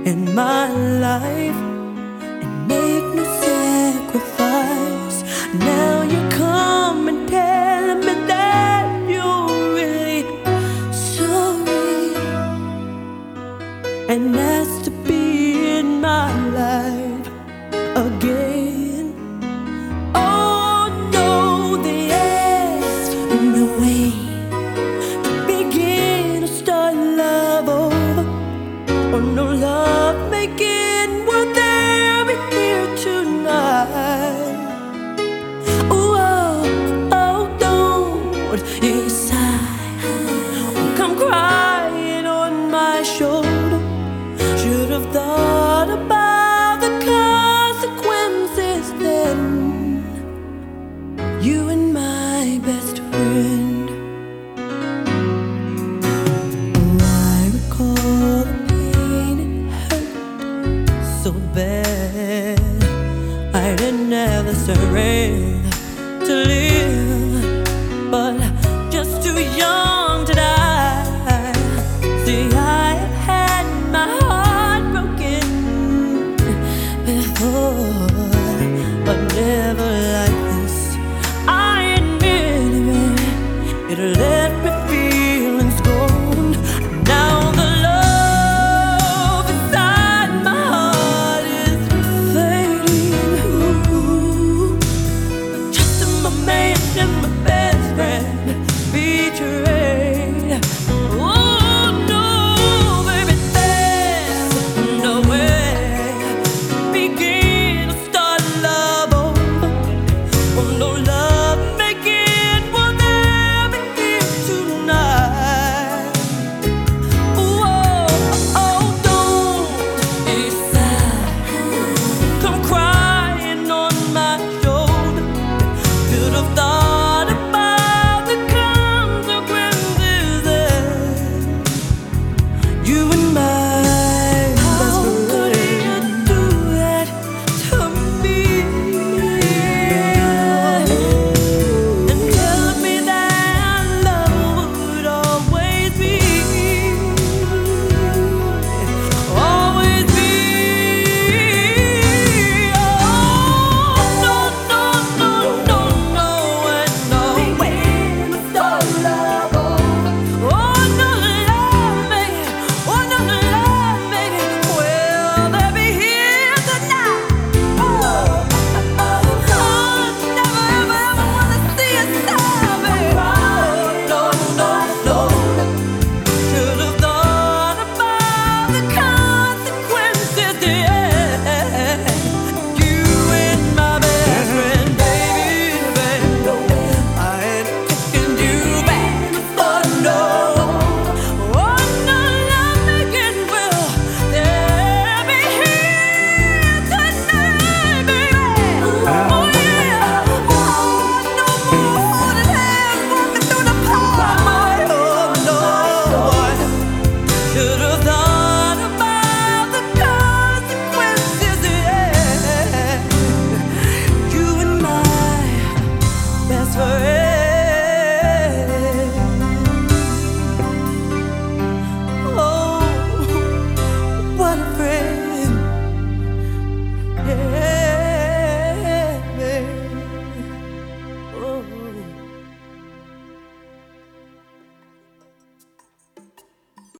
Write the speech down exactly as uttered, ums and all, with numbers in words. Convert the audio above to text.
in my life and make no sacrifice. Now you come and tell me that you're really sorry and ask to be in my life again. Oh no, there's no way to begin to start love over, or no love making worth them here tonight. Oh, oh, don't you sigh, come crying on my shoulder. Should have thought about the consequences then. You and my best friend. Oh, I recall the pain, it hurt so bad. I didn't have the strength